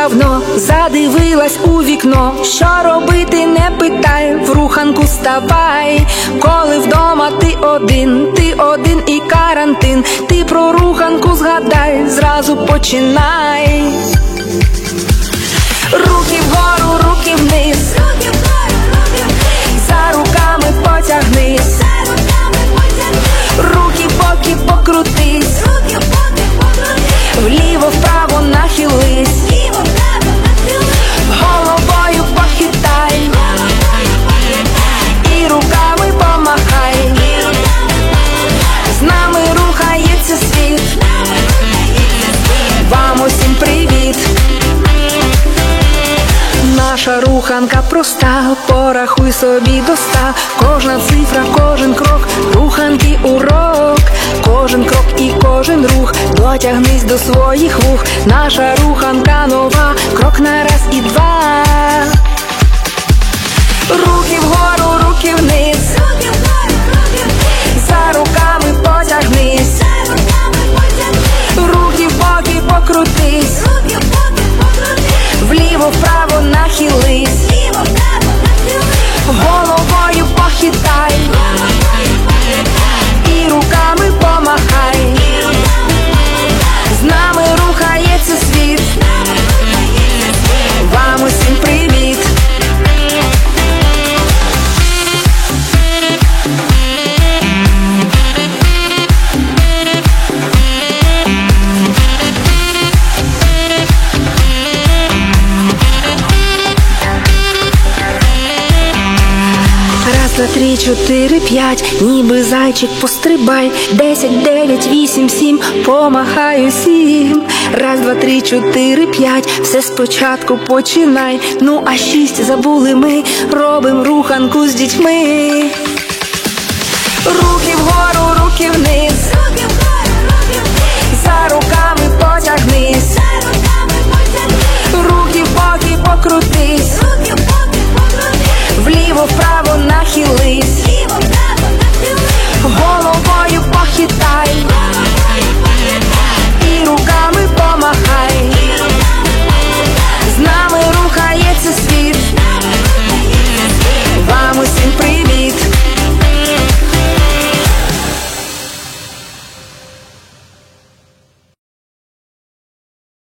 давно задивилась у вікно. Що робити, не питай, в руханку ставай. Коли вдома ти один і карантин, ти про руханку згадай, зразу починай. Руки вгору, руки вниз, за руками потягнись, руки в боки покрутись, вліво-вправо нахились, головою похитай і руками помахай. З нами рухається світ, вам усім привіт. Наша руханка проста, порахуй собі до 100. Кожна цифра, кожен крок, руханки урок. Кожен крок і кожен рух, дотягнись до своїх вух. Наша руханка нова, крок на раз і два. Руки вгору, руки вниз, за руками потягнись, руки в боки покрутись, вліво-вправо нахились, головою похитай і руками помахай. З нами рухається світ, вам усім привіт. Раз, два, три, 4, 5, ніби зайчик пострибай. 10, 9, 8, 7, помахай усім. Раз, два, три, 4, 5, все спочатку починай. Ну а 6 забули ми, робим руханку з дітьми. Руки вгору, руки вниз,